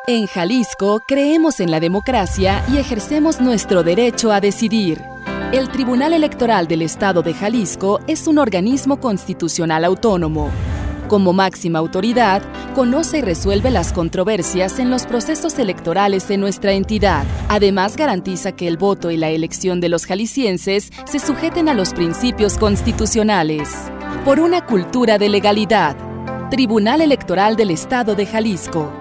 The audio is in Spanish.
En Jalisco creemos en la democracia y ejercemos nuestro derecho a decidir. El Tribunal Electoral del Estado de Jalisco es un organismo constitucional autónomo. Como máxima autoridad, conoce y resuelve las controversias en los procesos electorales en nuestra entidad. Además, garantiza que el voto y la elección de los jaliscienses se sujeten a los principios constitucionales. Por una cultura de legalidad. Tribunal Electoral del Estado de Jalisco.